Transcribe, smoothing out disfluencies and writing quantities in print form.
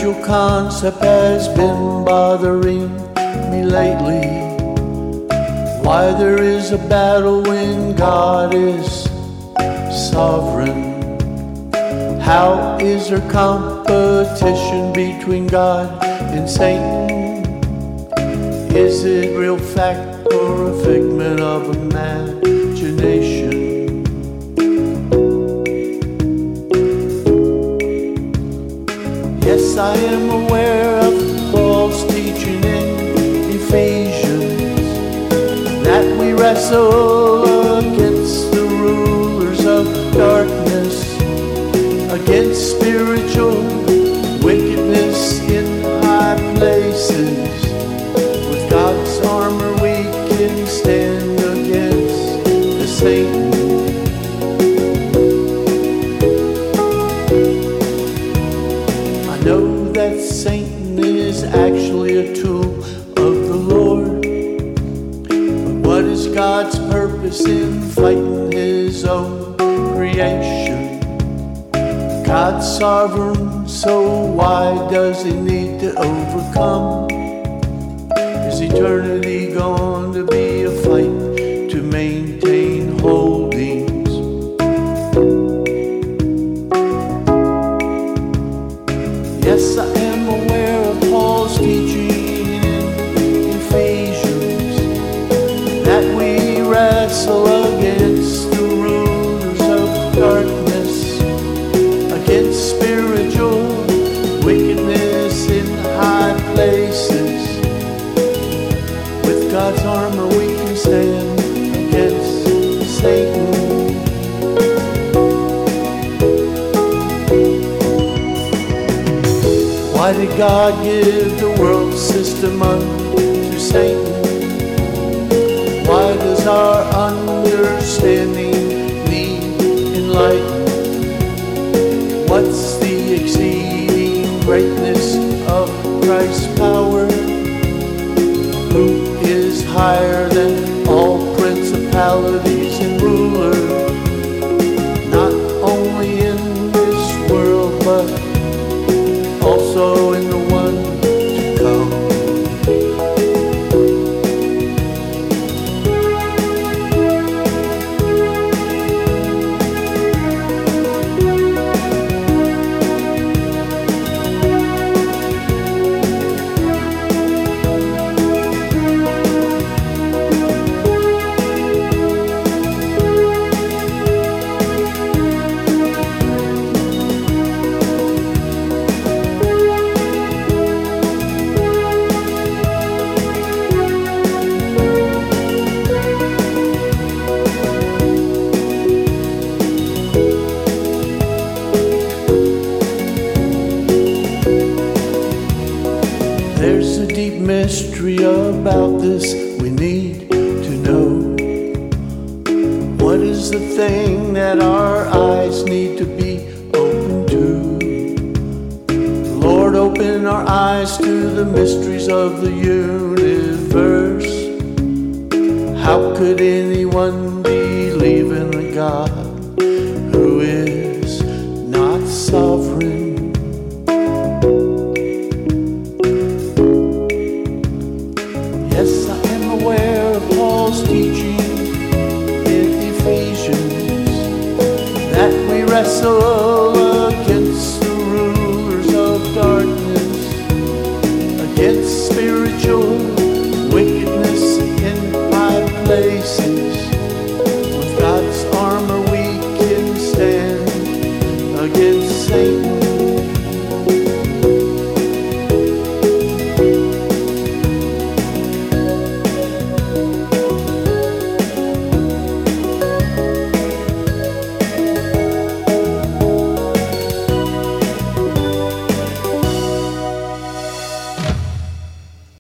spiritual concept has been bothering me lately. Why there is a battle when God is sovereign? How is there competition between God and Satan? Is it real fact or a figment of imagination? Yes, I am aware of Paul's teaching in Ephesians that we wrestle against the rulers of darkness, against spiritual wickedness in high places. With God's armor we can stand against the Satan. I know that Satan is actually a tool of the Lord, but what is God's purpose in fighting his own creation? God's sovereign, so why does he need to overcome? Is eternity going to be a fight to maintain holdings? Yes, I am aware of Paul's teaching in Ephesians that we wrestle against the rulers of darkness, against spiritual wickedness in high places. With God's armor we can stand against Satan. Why did God give the world system unto Satan? Why does our understanding need enlightened? What's the exceeding greatness of Christ's power? Who is higher than all principalities and rulers, not only in this world but also in the one to come? There's a deep mystery about this we need to know. What is the thing that our eyes need to be open to? Lord, open our eyes to the mysteries of the universe. How could anyone believe in a God who is not sovereign? Yes, I am aware of Paul's teaching in Ephesians that we wrestle